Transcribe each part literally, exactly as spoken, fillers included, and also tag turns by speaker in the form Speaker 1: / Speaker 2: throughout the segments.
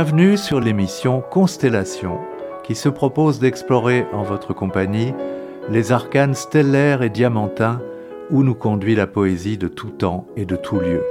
Speaker 1: Bienvenue sur l'émission Constellation, qui se propose d'explorer en votre compagnie les arcanes stellaires et diamantins où nous conduit la poésie de tout temps et de tout lieu.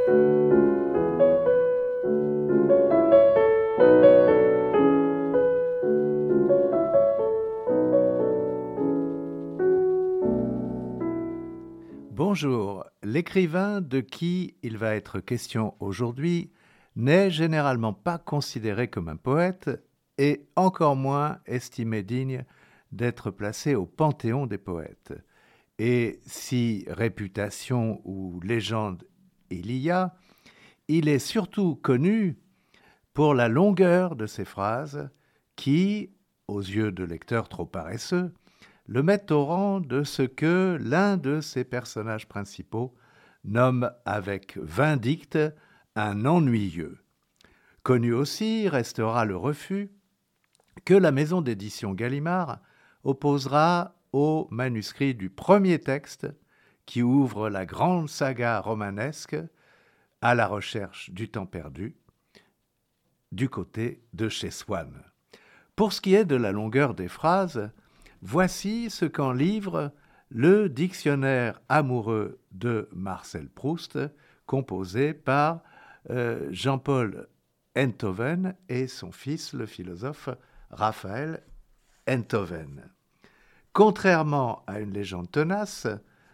Speaker 1: Bonjour, l'écrivain de qui il va être question aujourd'hui n'est généralement pas considéré comme un poète et encore moins estimé digne d'être placé au panthéon des poètes. Et si réputation ou légende il y a, il est surtout connu pour la longueur de ses phrases qui, aux yeux de lecteurs trop paresseux, le mettent au rang de ce que l'un de ses personnages principaux nomme avec vindicte un ennuyeux. Connu aussi restera le refus que la maison d'édition Gallimard opposera au manuscrit du premier texte qui ouvre la grande saga romanesque à la recherche du temps perdu du côté de chez Swann. Pour ce qui est de la longueur des phrases, voici ce qu'en livre le dictionnaire amoureux de Marcel Proust, composé par euh, Jean-Paul Enthoven et son fils, le philosophe Raphaël Enthoven. Contrairement à une légende tenace,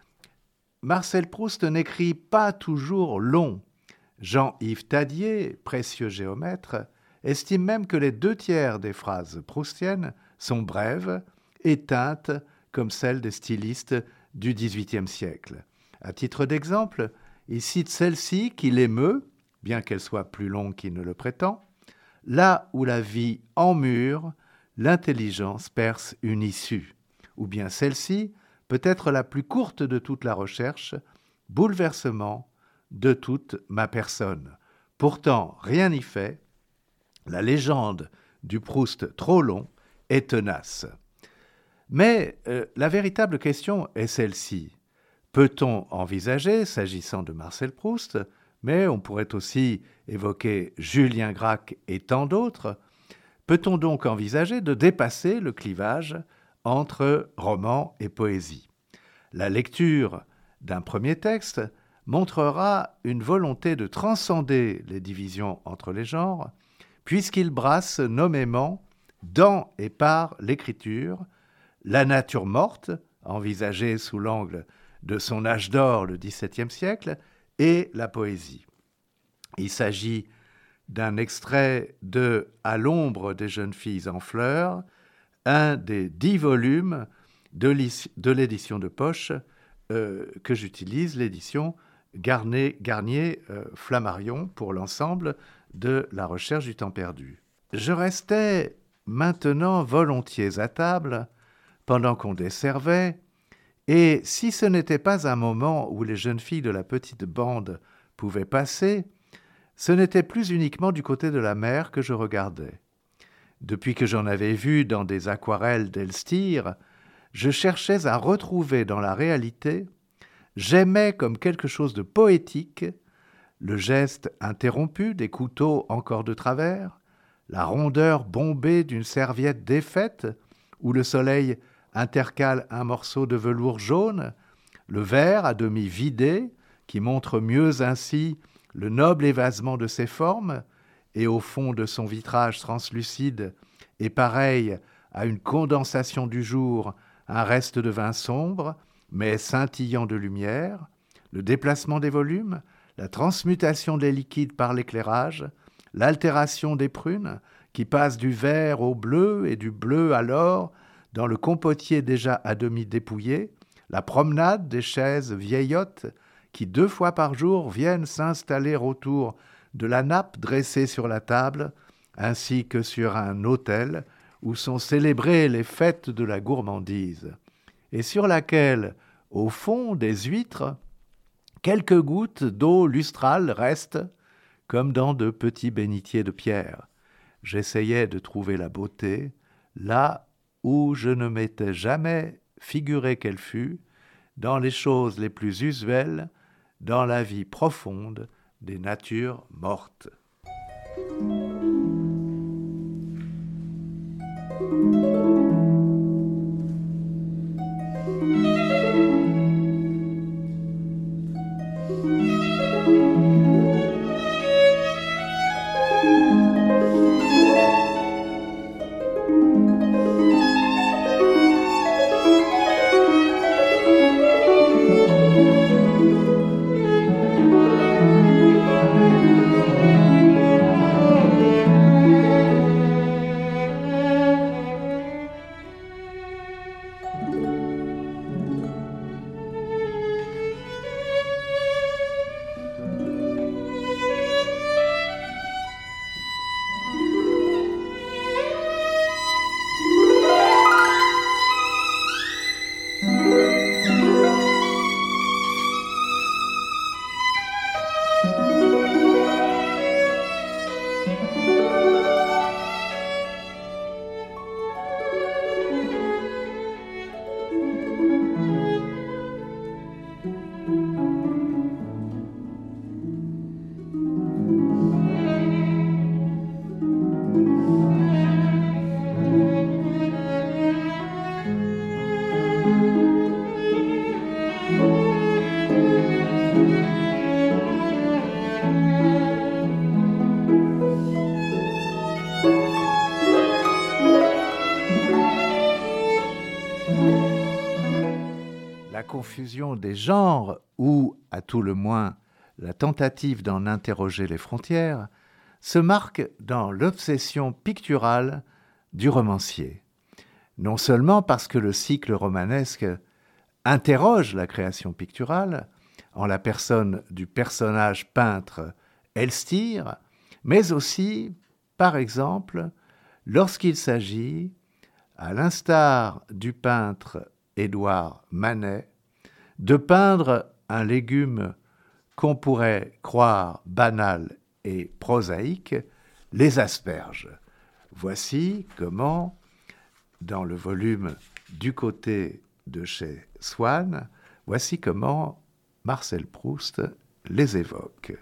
Speaker 1: Marcel Proust n'écrit pas toujours long. Jean-Yves Tadier, précieux géomètre, estime même que les deux tiers des phrases proustiennes sont brèves et teintes comme celles des stylistes du dix-huitième siècle. À titre d'exemple, il cite celle-ci qui l'émeut, bien qu'elle soit plus longue qu'il ne le prétend. Là où la vie emmure, l'intelligence perce une issue. Ou bien celle-ci, peut-être la plus courte de toute la recherche, bouleversement de toute ma personne. Pourtant, rien n'y fait. La légende du Proust trop long est tenace. Mais euh, la véritable question est celle-ci. Peut-on envisager, s'agissant de Marcel Proust, mais on pourrait aussi évoquer Julien Gracq et tant d'autres, peut-on donc envisager de dépasser le clivage entre roman et poésie ? La lecture d'un premier texte montrera une volonté de transcender les divisions entre les genres, puisqu'il brasse nommément, dans et par l'écriture, la nature morte, envisagée sous l'angle de son âge d'or, le dix-septième siècle, et la poésie. Il s'agit d'un extrait de « À l'ombre des jeunes filles en fleurs », un des dix volumes de, de l'édition de poche euh, que j'utilise, l'édition Garnier, Garnier euh, Flammarion, pour l'ensemble de La recherche du temps perdu. Je restais maintenant volontiers à table pendant qu'on desservait, et si ce n'était pas un moment où les jeunes filles de la petite bande pouvaient passer, ce n'était plus uniquement du côté de la mer que je regardais. Depuis que j'en avais vu dans des aquarelles d'Elstir, je cherchais à retrouver dans la réalité, j'aimais comme quelque chose de poétique, le geste interrompu des couteaux encore de travers, la rondeur bombée d'une serviette défaite, où le soleil intercale un morceau de velours jaune, le verre à demi vidé, qui montre mieux ainsi le noble évasement de ses formes, et au fond de son vitrage translucide, et pareil à une condensation du jour, un reste de vin sombre, mais scintillant de lumière, le déplacement des volumes, la transmutation des liquides par l'éclairage, l'altération des prunes, qui passent du vert au bleu et du bleu à l'or, dans le compotier déjà à demi dépouillé, la promenade des chaises vieillottes qui deux fois par jour viennent s'installer autour de la nappe dressée sur la table, ainsi que sur un autel où sont célébrées les fêtes de la gourmandise, et sur laquelle, au fond des huîtres, quelques gouttes d'eau lustrale restent, comme dans de petits bénitiers de pierre. J'essayais de trouver la beauté là où je ne m'étais jamais figuré qu'elle fût, dans les choses les plus usuelles, dans la vie profonde des natures mortes. La confusion des genres, ou à tout le moins la tentative d'en interroger les frontières, se marque dans l'obsession picturale du romancier. Non seulement parce que le cycle romanesque interroge la création picturale, en la personne du personnage peintre Elstir, mais aussi, par exemple, lorsqu'il s'agit, à l'instar du peintre Édouard Manet, de peindre un légume qu'on pourrait croire banal et prosaïque, les asperges. Voici comment, dans le volume Du côté de chez Swann, voici comment Marcel Proust les évoque.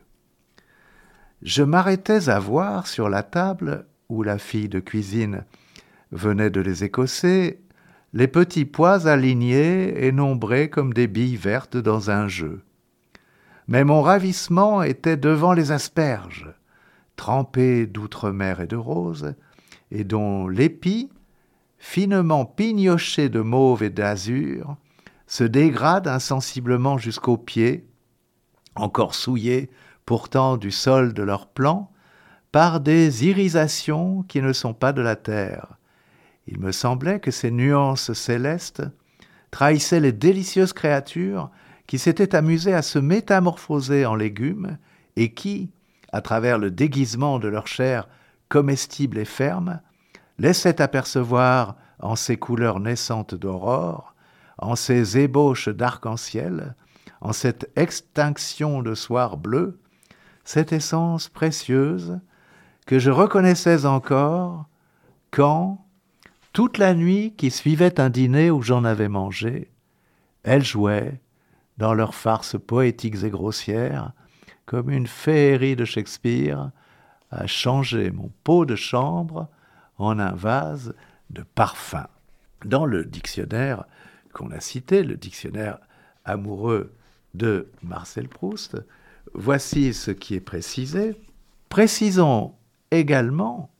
Speaker 1: Je m'arrêtais à voir sur la table où la fille de cuisine venait de les écosser les petits pois alignés et nombrés comme des billes vertes dans un jeu. Mais mon ravissement était devant les asperges, trempées d'outre-mer et de rose, et dont l'épi, finement pignoché de mauve et d'azur, se dégrade insensiblement jusqu'aux pieds, encore souillés pourtant du sol de leur plan, par des irisations qui ne sont pas de la terre. Il me semblait que ces nuances célestes trahissaient les délicieuses créatures qui s'étaient amusées à se métamorphoser en légumes et qui, à travers le déguisement de leur chair comestible et ferme, laissaient apercevoir en ces couleurs naissantes d'aurore, en ces ébauches d'arc-en-ciel, en cette extinction de soir bleu, cette essence précieuse que je reconnaissais encore quand, toute la nuit qui suivait un dîner où j'en avais mangé, elles jouaient, dans leurs farces poétiques et grossières, comme une féerie de Shakespeare, à changer mon pot de chambre en un vase de parfum. Dans le dictionnaire qu'on a cité, le dictionnaire amoureux de Marcel Proust, voici ce qui est précisé. Précisons également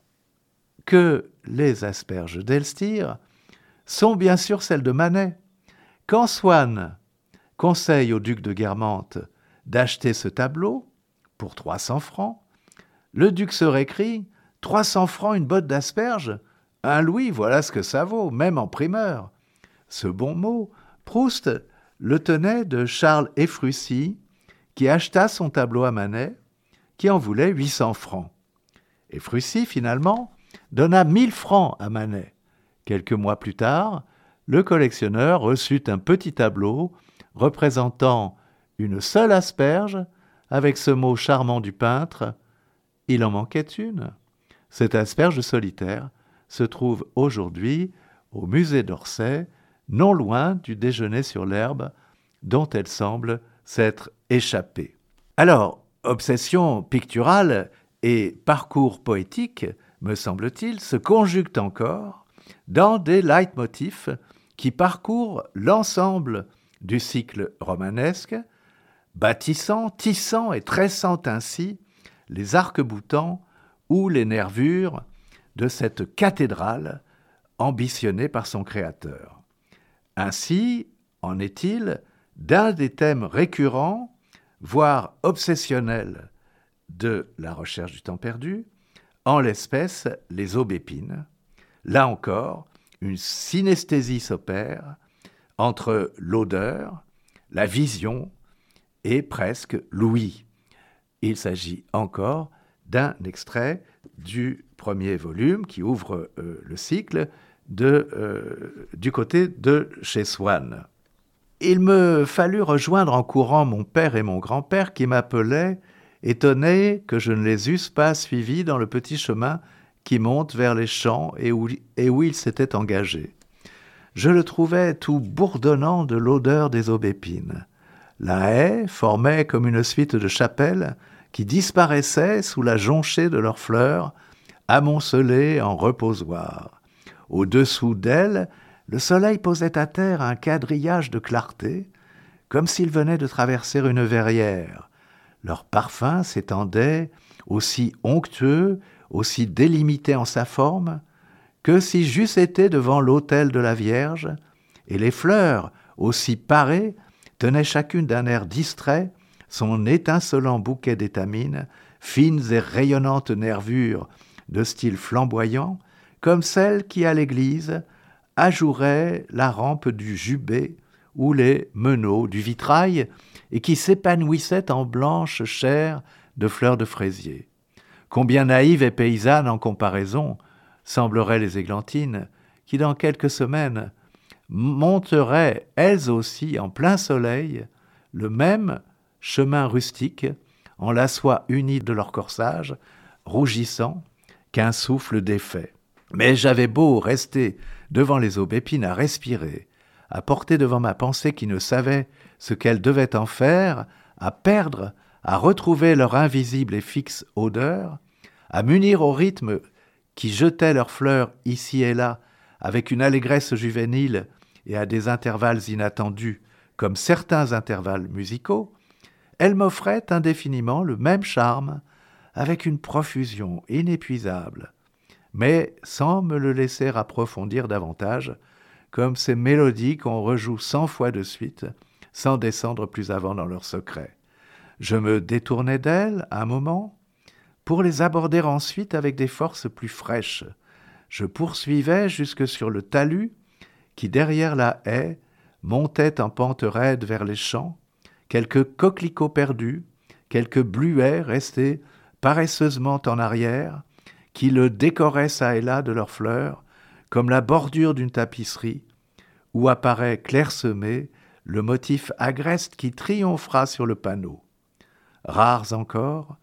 Speaker 1: que les asperges d'Elstir sont bien sûr celles de Manet. Quand Swann conseille au duc de Guermantes d'acheter ce tableau pour trois cents francs, le duc se récrie « trois cents francs une botte d'asperges ? Un louis, voilà ce que ça vaut, même en primeur !» Ce bon mot, Proust le tenait de Charles Ephrussi, qui acheta son tableau à Manet, qui en voulait huit cents francs. Ephrussi, finalement, donna mille francs à Manet. Quelques mois plus tard, le collectionneur reçut un petit tableau représentant une seule asperge avec ce mot charmant du peintre. Il en manquait une. Cette asperge solitaire se trouve aujourd'hui au musée d'Orsay, non loin du déjeuner sur l'herbe dont elle semble s'être échappée. Alors, obsession picturale et parcours poétique, me semble-t-il, se conjuguent encore dans des leitmotifs qui parcourent l'ensemble du cycle romanesque, bâtissant, tissant et tressant ainsi les arcs-boutants ou les nervures de cette cathédrale ambitionnée par son créateur. Ainsi en est-il d'un des thèmes récurrents, voire obsessionnels, de la recherche du temps perdu, en l'espèce les aubépines. Là encore, une synesthésie s'opère entre l'odeur, la vision et presque l'ouïe. Il s'agit encore d'un extrait du premier volume qui ouvre euh, le cycle de, euh, du côté de chez Swann. Il me fallut rejoindre en courant mon père et mon grand-père qui m'appelaient, étonnés que je ne les eusse pas suivis dans le petit chemin qui monte vers les champs et où, et où ils s'étaient engagés. Je le trouvais tout bourdonnant de l'odeur des aubépines. La haie formait comme une suite de chapelles qui disparaissaient sous la jonchée de leurs fleurs, amoncelées en reposoir. Au-dessous d'elles, le soleil posait à terre un quadrillage de clarté, comme s'il venait de traverser une verrière. Leur parfum s'étendait, aussi onctueux, aussi délimité en sa forme, que si j'eusse été devant l'autel de la Vierge, et les fleurs, aussi parées, tenaient chacune d'un air distrait son étincelant bouquet d'étamines, fines et rayonnantes nervures de style flamboyant, comme celles qui, à l'église, ajouraient la rampe du jubé ou les meneaux du vitrail et qui s'épanouissaient en blanche chair de fleurs de fraisier. Combien naïves et paysannes en comparaison sembleraient les églantines qui, dans quelques semaines, monteraient elles aussi en plein soleil le même chemin rustique en la soie unie de leur corsage, rougissant qu'un souffle défait. Mais j'avais beau rester devant les aubépines à respirer, à porter devant ma pensée qui ne savait ce qu'elle devait en faire, à perdre, à retrouver leur invisible et fixe odeur, à m'unir au rythme qui jetait leurs fleurs ici et là avec une allégresse juvénile et à des intervalles inattendus, comme certains intervalles musicaux, elle m'offrait indéfiniment le même charme, avec une profusion inépuisable, mais sans me le laisser approfondir davantage, comme ces mélodies qu'on rejoue cent fois de suite, sans descendre plus avant dans leur secret. Je me détournais d'elles un moment, pour les aborder ensuite avec des forces plus fraîches. Je poursuivais jusque sur le talus, qui derrière la haie montait en pente raide vers les champs, quelques coquelicots perdus, quelques bluets restés paresseusement en arrière, qui le décoraient çà et là de leurs fleurs, comme la bordure d'une tapisserie, où apparaît clairsemé le motif agreste qui triomphera sur le panneau. Rares encore,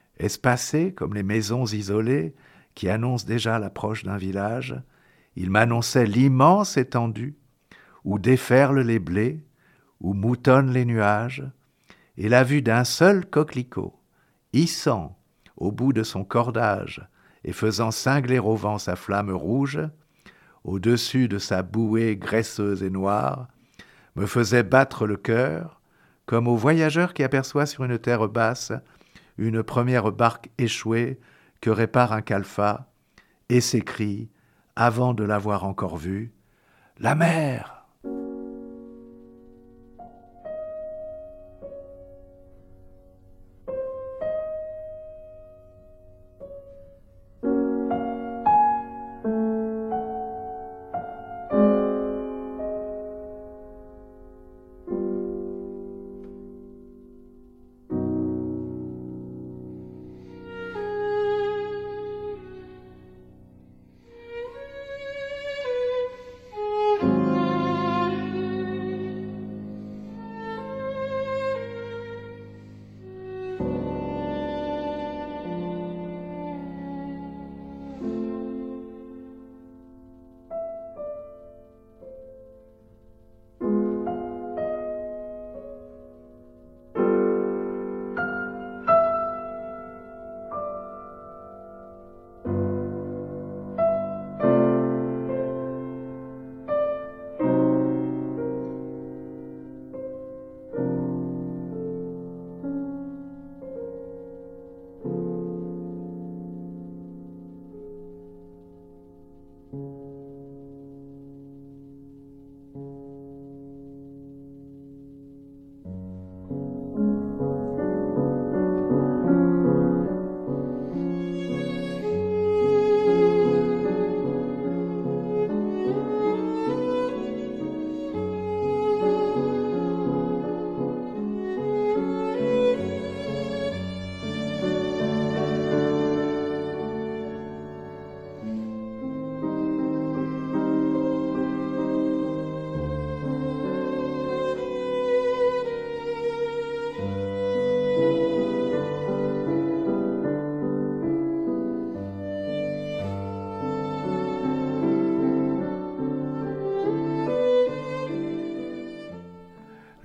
Speaker 1: espacés comme les maisons isolées qui annoncent déjà l'approche d'un village, ils m'annonçaient l'immense étendue où déferlent les blés, où moutonnent les nuages, et la vue d'un seul coquelicot, hissant au bout de son cordage et faisant cingler au vent sa flamme rouge, au-dessus de sa bouée graisseuse et noire, me faisait battre le cœur, comme au voyageur qui aperçoit sur une terre basse une première barque échouée que répare un calfat, et s'écrie, avant de l'avoir encore vue, « La mer !»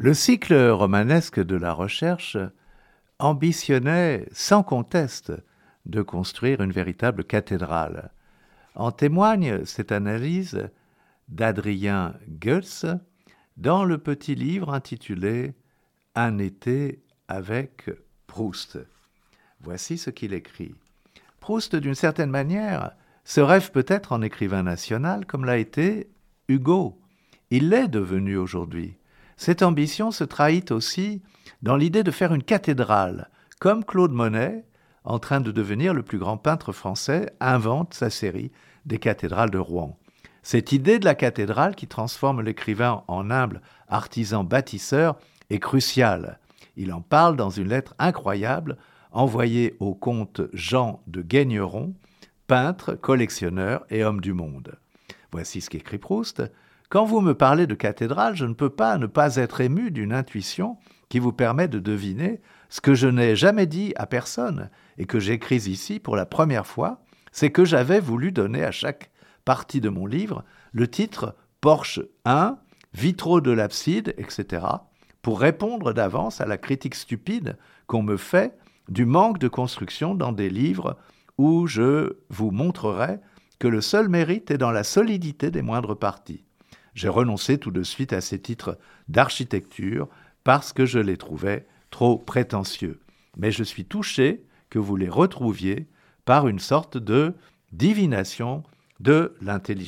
Speaker 1: Le cycle romanesque de la recherche ambitionnait sans conteste de construire une véritable cathédrale. En témoigne cette analyse d'Adrien Goetz dans le petit livre intitulé « Un été avec Proust ». Voici ce qu'il écrit. Proust, d'une certaine manière, se rêve peut-être en écrivain national comme l'a été Hugo. Il l'est devenu aujourd'hui. Cette ambition se trahit aussi dans l'idée de faire une cathédrale, comme Claude Monet, en train de devenir le plus grand peintre français, invente sa série des cathédrales de Rouen. Cette idée de la cathédrale qui transforme l'écrivain en humble artisan bâtisseur est cruciale. Il en parle dans une lettre incroyable envoyée au comte Jean de Guigneron, peintre, collectionneur et homme du monde. Voici ce qu'écrit Proust. « Quand vous me parlez de cathédrale, je ne peux pas ne pas être ému d'une intuition qui vous permet de deviner ce que je n'ai jamais dit à personne et que j'écris ici pour la première fois, c'est que j'avais voulu donner à chaque partie de mon livre le titre « Porche un, vitraux de l'abside, et cetera » pour répondre d'avance à la critique stupide qu'on me fait du manque de construction dans des livres où je vous montrerai que le seul mérite est dans la solidité des moindres parties. J'ai renoncé tout de suite à ces titres d'architecture parce que je les trouvais trop prétentieux. Mais je suis touché que vous les retrouviez par une sorte de divination de l'intelligence. »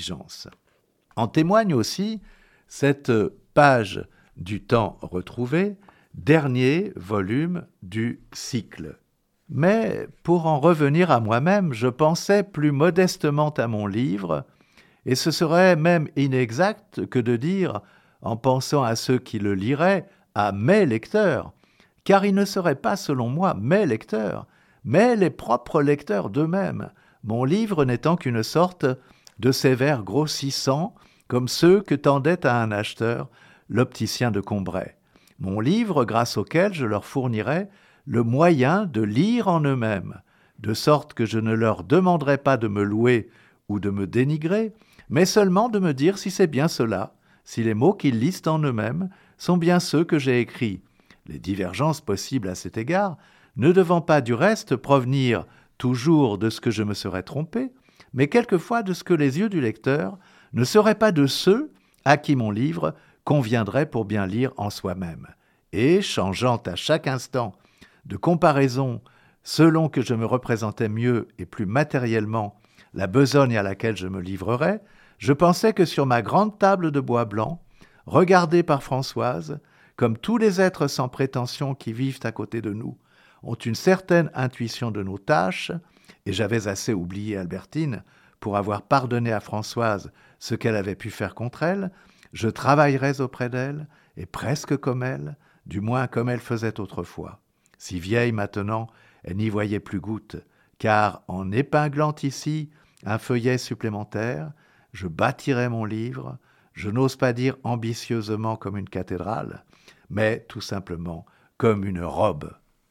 Speaker 1: En témoigne aussi cette page du temps retrouvé, dernier volume du cycle. Mais pour en revenir à moi-même, je pensais plus modestement à mon livre, et ce serait même inexact que de dire, en pensant à ceux qui le liraient, à mes lecteurs, car ils ne seraient pas, selon moi, mes lecteurs, mais les propres lecteurs d'eux-mêmes, mon livre n'étant qu'une sorte de ces vers grossissants, comme ceux que tendait à un acheteur l'opticien de Combray. Mon livre, grâce auquel je leur fournirais le moyen de lire en eux-mêmes, de sorte que je ne leur demanderai pas de me louer ou de me dénigrer, mais seulement de me dire si c'est bien cela, si les mots qu'ils lisent en eux-mêmes sont bien ceux que j'ai écrits. Les divergences possibles à cet égard ne devant pas du reste provenir toujours de ce que je me serais trompé, mais quelquefois de ce que les yeux du lecteur ne seraient pas de ceux à qui mon livre conviendrait pour bien lire en soi-même. Et, changeant à chaque instant de comparaison selon que je me représentais mieux et plus matériellement la besogne à laquelle je me livrerais, je pensais que sur ma grande table de bois blanc, regardée par Françoise, comme tous les êtres sans prétention qui vivent à côté de nous, ont une certaine intuition de nos tâches, et j'avais assez oublié Albertine pour avoir pardonné à Françoise ce qu'elle avait pu faire contre elle, je travaillerais auprès d'elle, et presque comme elle, du moins comme elle faisait autrefois. Si vieille maintenant, elle n'y voyait plus goutte, car en épinglant ici un feuillet supplémentaire, je bâtirais mon livre, je n'ose pas dire ambitieusement comme une cathédrale, mais tout simplement comme une robe.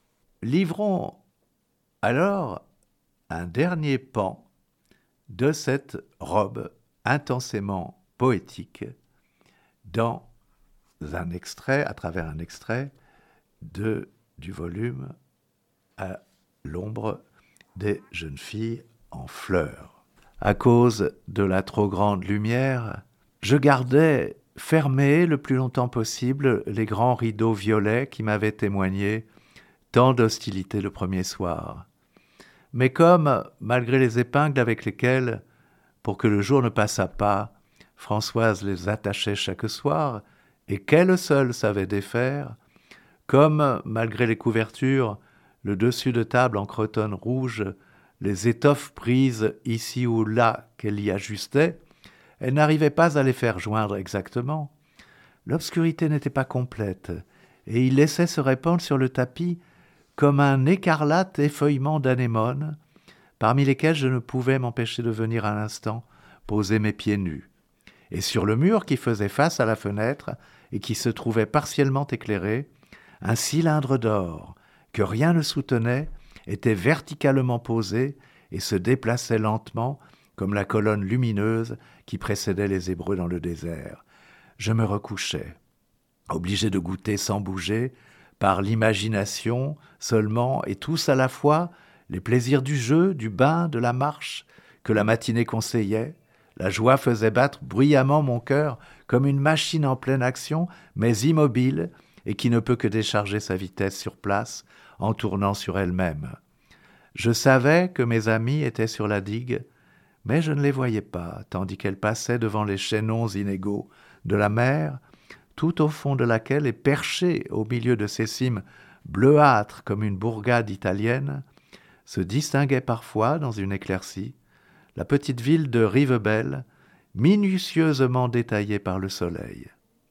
Speaker 1: Livrons alors un dernier pan de cette robe intensément poétique dans un extrait, à travers un extrait de, du volume À l'ombre des jeunes filles en fleurs. À cause de la trop grande lumière, je gardais fermés le plus longtemps possible les grands rideaux violets qui m'avaient témoigné tant d'hostilité le premier soir. Mais comme, malgré les épingles avec lesquelles, pour que le jour ne passât pas, Françoise les attachait chaque soir, et qu'elle seule savait défaire, comme, malgré les couvertures, le dessus de table en cretonne rouge, les étoffes prises ici ou là qu'elle y ajustait, elle n'arrivait pas à les faire joindre exactement. L'obscurité n'était pas complète, et il laissait se répandre sur le tapis comme un écarlate effeuillement d'anémones, parmi lesquels je ne pouvais m'empêcher de venir à l'instant poser mes pieds nus. Et sur le mur qui faisait face à la fenêtre et qui se trouvait partiellement éclairé, un cylindre d'or, que rien ne soutenait, était verticalement posé et se déplaçait lentement comme la colonne lumineuse qui précédait les Hébreux dans le désert. Je me recouchais. obligés de goûter sans bouger, par l'imagination seulement, et tous à la fois, les plaisirs du jeu, du bain, de la marche, que la matinée conseillait. La joie faisait battre bruyamment mon cœur comme une machine en pleine action, mais immobile, et qui ne peut que décharger sa vitesse sur place en tournant sur elle-même. Je savais que mes amis étaient sur la digue, mais je ne les voyais pas, tandis qu'elles passaient devant les chaînons inégaux de la mer, tout au fond de laquelle est perchée au milieu de ces cimes bleuâtres comme une bourgade italienne, se distinguait parfois, dans une éclaircie, la petite ville de Rivebelle, minutieusement détaillée par le soleil.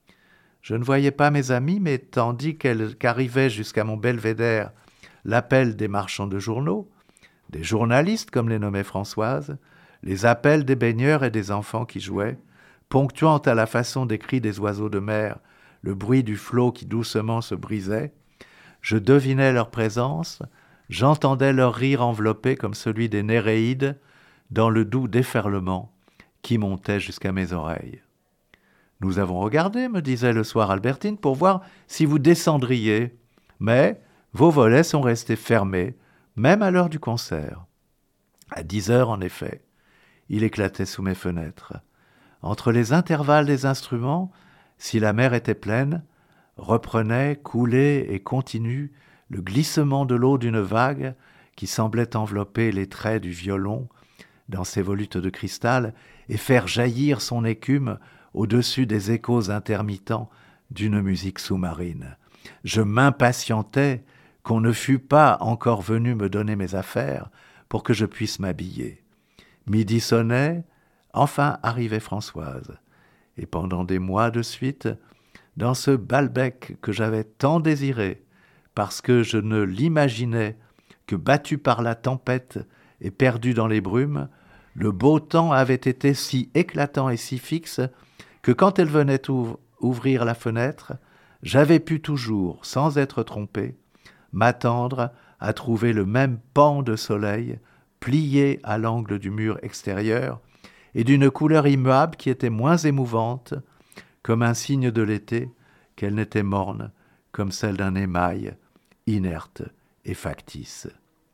Speaker 1: Je ne voyais pas mes amis, mais tandis qu'arrivait jusqu'à mon belvédère l'appel des marchands de journaux, des journalistes comme les nommait Françoise, les appels des baigneurs et des enfants qui jouaient, ponctuant à la façon des cris des oiseaux de mer le bruit du flot qui doucement se brisait, je devinais leur présence, j'entendais leur rire enveloppé comme celui des Néréides dans le doux déferlement qui montait jusqu'à mes oreilles. « Nous avons regardé, me disait le soir Albertine, pour voir si vous descendriez, mais vos volets sont restés fermés, même à l'heure du concert. » À dix heures, en effet, il éclatait sous mes fenêtres. Entre les intervalles des instruments, si la mer était pleine, reprenait, coulé et continu, le glissement de l'eau d'une vague qui semblait envelopper les traits du violon dans ses volutes de cristal et faire jaillir son écume au-dessus des échos intermittents d'une musique sous-marine. Je m'impatientais qu'on ne fût pas encore venu me donner mes affaires pour que je puisse m'habiller. Midi sonnait, enfin arrivait Françoise, et pendant des mois de suite, dans ce Balbec que j'avais tant désiré, parce que je ne l'imaginais que battu par la tempête et perdu dans les brumes, le beau temps avait été si éclatant et si fixe que quand elle venait ouv- ouvrir la fenêtre, j'avais pu toujours, sans être trompé, m'attendre à trouver le même pan de soleil plié à l'angle du mur extérieur et d'une couleur immuable qui était moins émouvante, comme un signe de l'été, qu'elle n'était morne, comme celle d'un émail, inerte et factice.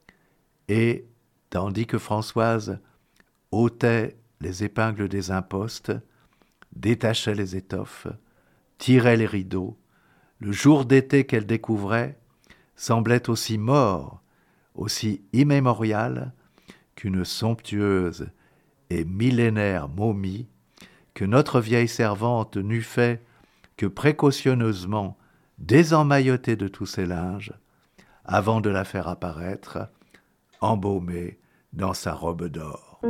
Speaker 1: Et, tandis que Françoise ôtait les épingles des impostes, détachait les étoffes, tirait les rideaux, le jour d'été qu'elle découvrait semblait aussi mort, aussi immémorial qu'une somptueuse et millénaire momie que notre vieille servante n'eût fait que précautionneusement désemmailloter de tous ses linges avant de la faire apparaître, embaumée dans sa robe d'or.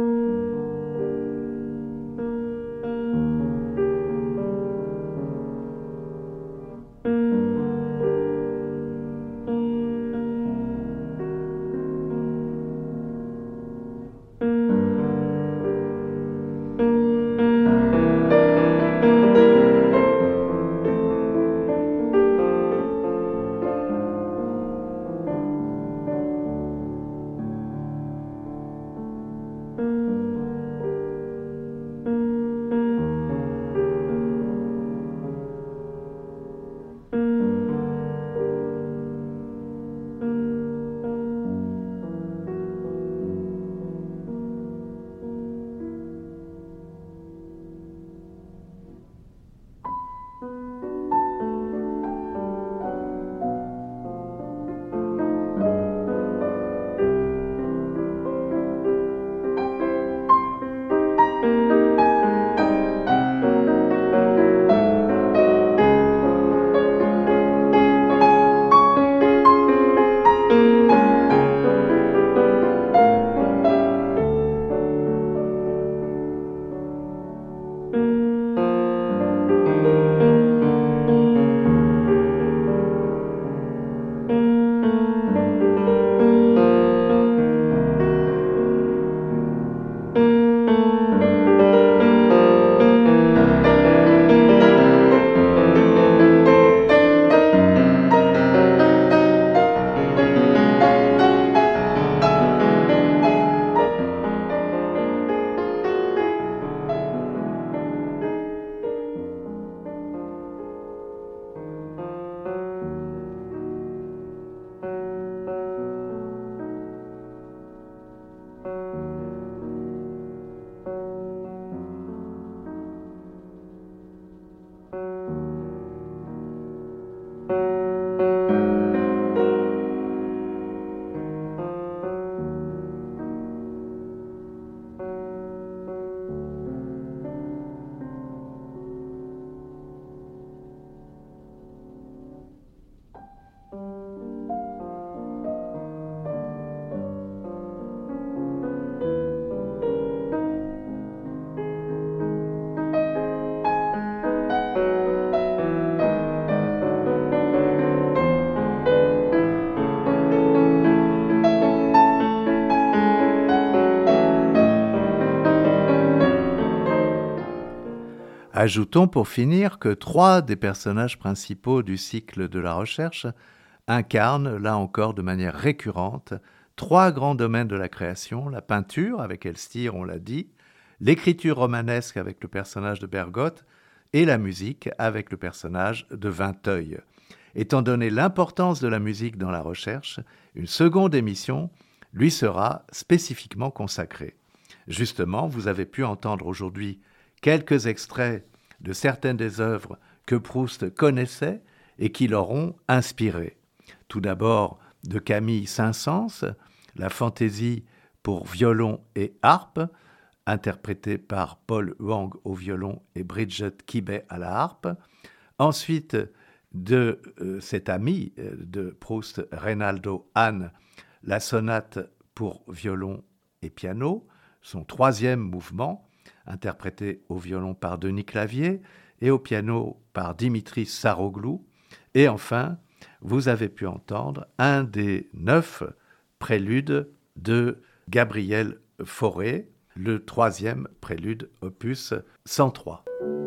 Speaker 1: Ajoutons pour finir que trois des personnages principaux du cycle de la recherche incarnent, là encore de manière récurrente, trois grands domaines de la création, la peinture, avec Elstir, on l'a dit, l'écriture romanesque avec le personnage de Bergotte, et la musique avec le personnage de Vinteuil. Étant donné l'importance de la musique dans la recherche, une seconde émission lui sera spécifiquement consacrée. Justement, vous avez pu entendre aujourd'hui quelques extraits de certaines des œuvres que Proust connaissait et qui l'auront inspiré. Tout d'abord de Camille Saint-Saëns, la fantaisie pour violon et harpe, interprétée par Paul Wang au violon et Bridget Kibet à la harpe. Ensuite, de euh, cet ami euh, de Proust, Reynaldo Hahn, la sonate pour violon et piano, son troisième mouvement, interprété au violon par Denis Clavier et au piano par Dimitri Saroglou. Et enfin, vous avez pu entendre un des neuf préludes de Gabriel Fauré, le troisième prélude opus cent trois.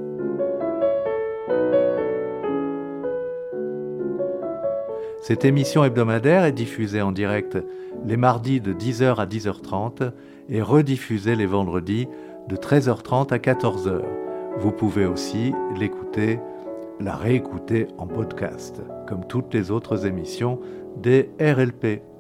Speaker 1: Cette émission hebdomadaire est diffusée en direct les mardis de dix heures à dix heures trente et rediffusée les vendredis de treize heures trente à quatorze heures. Vous pouvez aussi l'écouter, la réécouter en podcast, comme toutes les autres émissions des R L P.